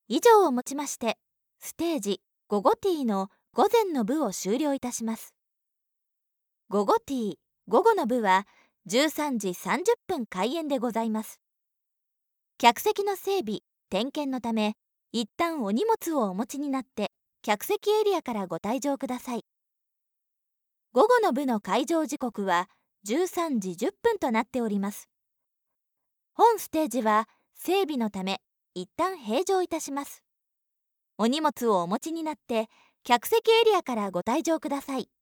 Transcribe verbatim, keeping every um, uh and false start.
以上をもちまして、ステージ午後ティーの午前の部を終了いたします。午後ティー午後の部はじゅうさんじさんじゅっぷん開演でございます。客席の整備・点検のため、一旦お荷物をお持ちになって客席エリアからご退場ください。午後の部の開場時刻はじゅうさんじじゅっぷんとなっております。本ステージは整備のため一旦閉場いたします。お荷物をお持ちになって客席エリアからご退場ください。